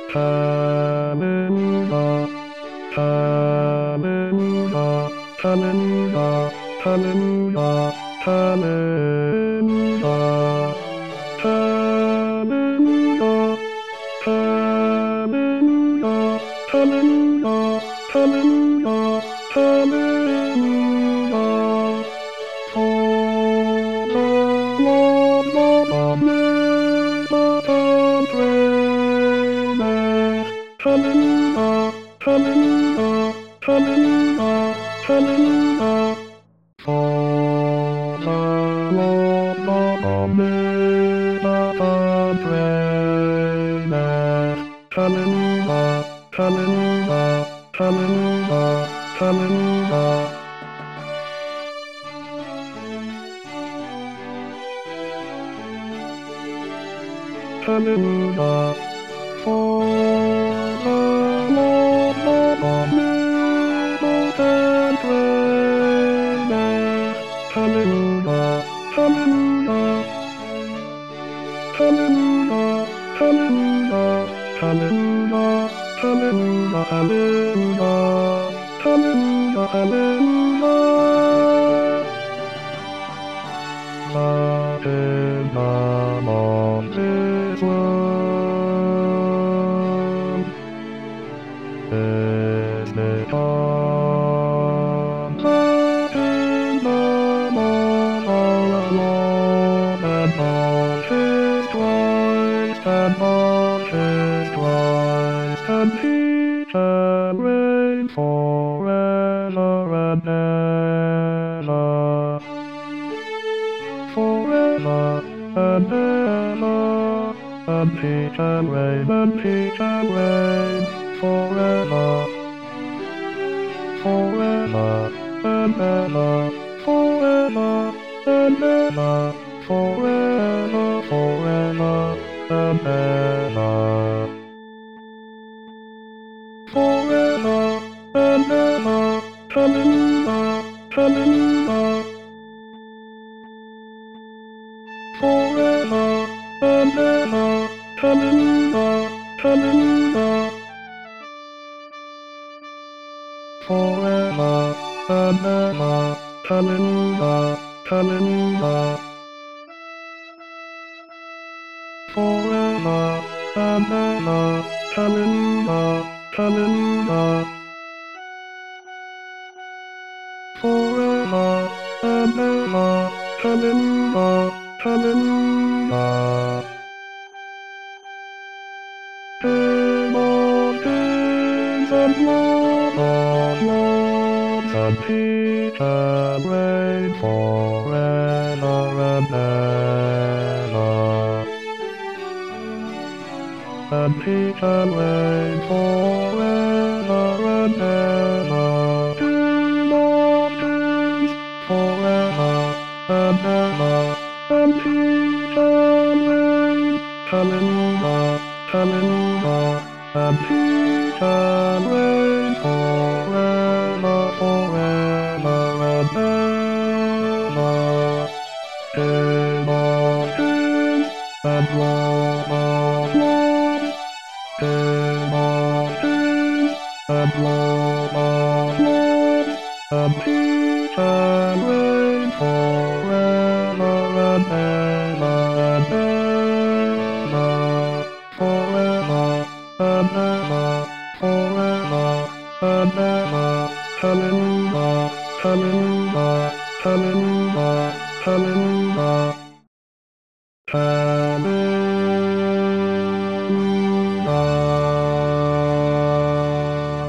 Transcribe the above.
Kaminga, Kaminga, Kaminga, Kaminga, Kaminga, Kaminga, Kaminga, Kaminga, Kaminga, Kaminga. For the Lord God made the dreamers, Kaminga, Kaminga, Kaminga, Kaminga. For the Lord God made the dreamers, Kaminga, Kaminga, Kaminga, Kaminga. Kaminga, for the Lord God made the dreamers, Kaminga, Kaminga, Kaminga, Kaminga, Kaminga, Kaminga, Kaminga, Kaminga, Kaminga. That is the Moses one. Is the dawn. That is the dawn all alone. And Moses Christ, and Moses Christ, and he shall reign forever and ever. Forever and ever, and he shall reign, and he shall reign forever, forever and ever, forever and ever, forever, forever and ever, forever and ever, Kaminga, Kaminga. Forever and ever, Kaminga, Kaminga. Forever and ever, Kaminga, Kaminga. Forever and ever, Kaminga, Kaminga. Forever and ever, Kaminga, Kaminga. King of kings and Lord of lords, and he shall reign forever and ever. And he shall reign forever and ever. King of kings, forever and ever. And he shall reign, Kaminga, Kaminga, and he shall reign forever, forever and ever. King of kings and Lord of lords, King of kings and Lord of lords, and he shall reign forever and ever and ever, forever and ever, forever and ever, Kaminga, Kaminga, Kaminga, Kaminga, Kaminga.